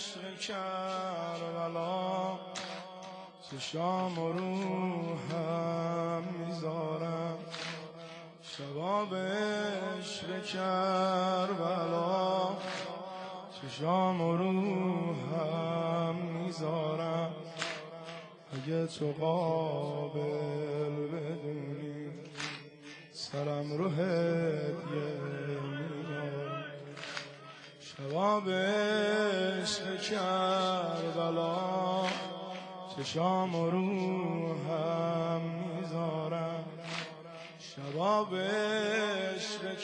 عشق کربلا چشام و روحم میذارم شباب عشق کربلا چشام و روحم میذارم اگه تو قابل بدونی سرم رو هدیه میارم شباب عشق کربلا چشام و روحم میذارم شباب عشق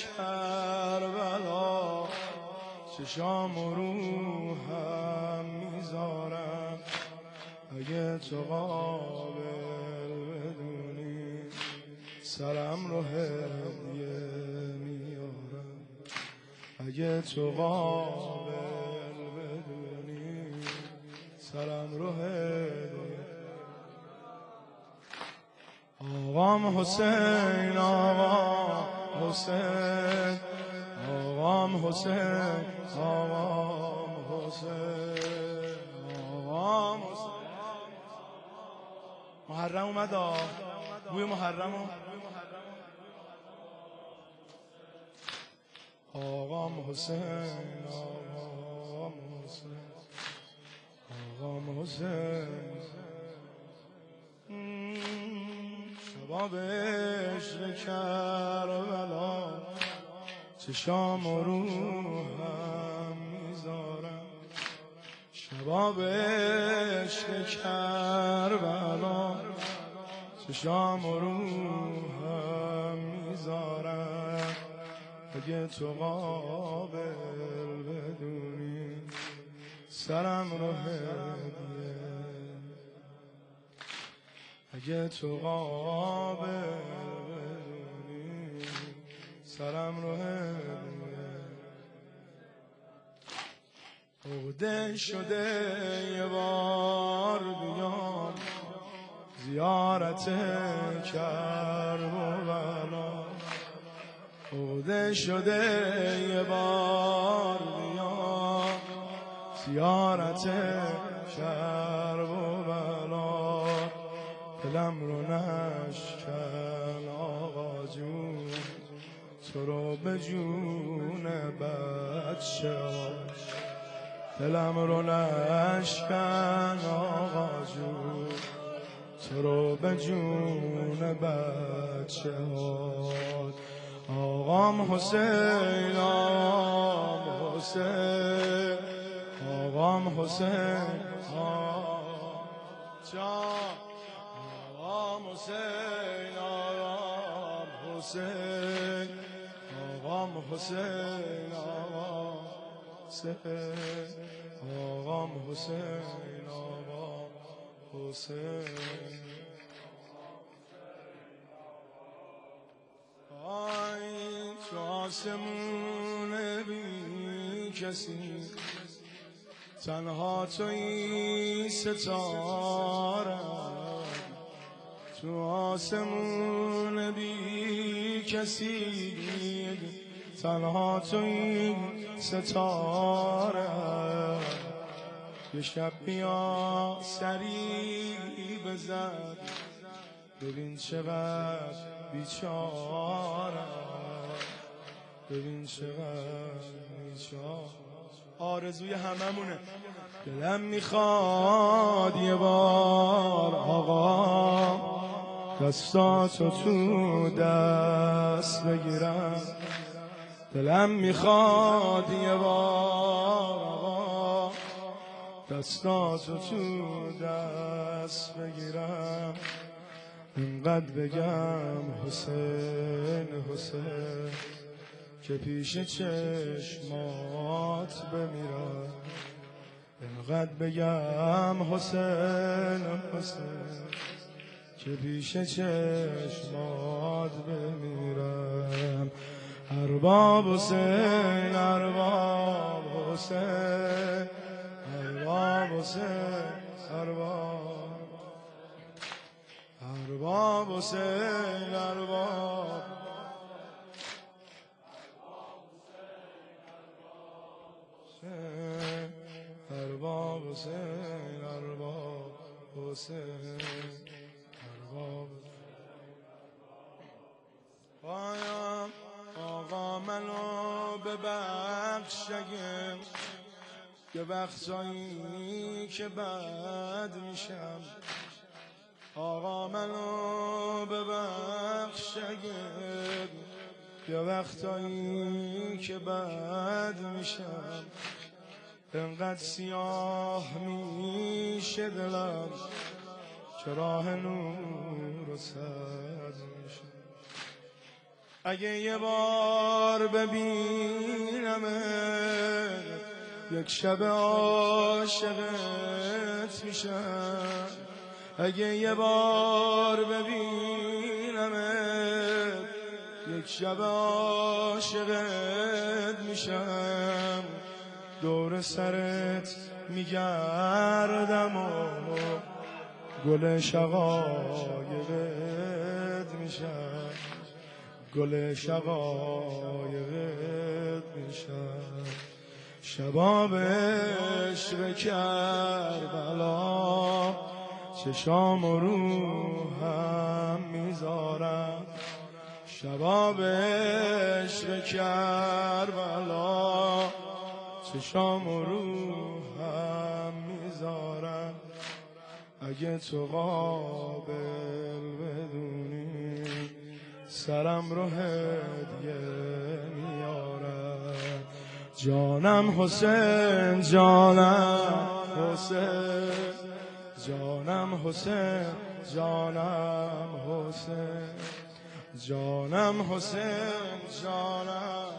کربلا چشام و روحم میذارم اگه تو قابل بدونی سرم رو هدیه میارم اگه تو قابل بدونی سرم رو هدیه آقام حسین آقام حسین آقام حسین آقام حسین آقام حسین محرم اومد بوی محرم آقام حسین آقام حسین آقام حسین شباب عشق کربلا چشام و روحم میذارم شباب عشق کربلا چشام و روحم میذارم اگه تو قابل بدونی سرم رو هدیه اگه تو قابل بدونی سرم رو هدیه عقده شده یه بار بیام زیارت کربلا عقده شده یه بار بیام زیارت کربلا دلم رو نشکن آقا جون تو رو به جون بچه دلم رو نشکن آقا جون تو رو به جون بچه آقام حسین آقام حسین آقام حسین آقام حسین آقام حسین آقام حسین آقام حسین آقام حسین آقام حسین آی تو آسمون بی کسی تنها توی ستاره تو آسمون بی کسی تنها توی ستاره یه شب بیا سری بزن ببین چقدر بیچاره ببین چقدر بیچاره آرزوی هممونه دلم میخواد یه بار آقا دستاتو تو دست بگیرم دلم میخواد یه بار آقا دستاتو تو دست بگیرم اینقدر بگم حسین حسین که پیش چشمات بمیرم اینقدر بگم حسین حسین که پیش چشمات بمیرم ارباب حسین ارباب حسین ارباب حسین ارباب حسین ارباب ارباب حسین ارباب پایم آقا منو ببخش اگه یه وقتایی که بد میشم آقا منو ببخش اگه یه وقتایی که بد میشم انقدر سیاه میشه دلم که راه نور و سد میشه اگه یه بار ببینم یک شب عاشقت میشم اگه یه بار ببینم یک شب عاشقت میشم دور سرت میگردم و گل شقایقت میشم گل شقایقت میشم شباب عشق کربلا چشام و روحم میذارم شباب عشق کربلا چشام و روحم میذارم اگه تو قابل بدونی سرم رو هدیه میارم جانم حسین جانم حسین جانم حسین جانم حسین جانم حسین جانم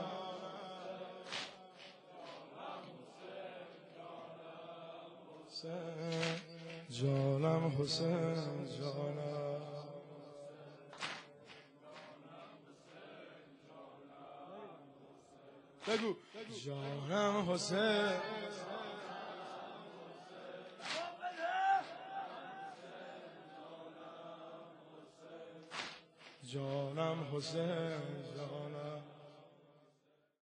جانم حسین جانم بگو جانم حسین جانم حسین جانم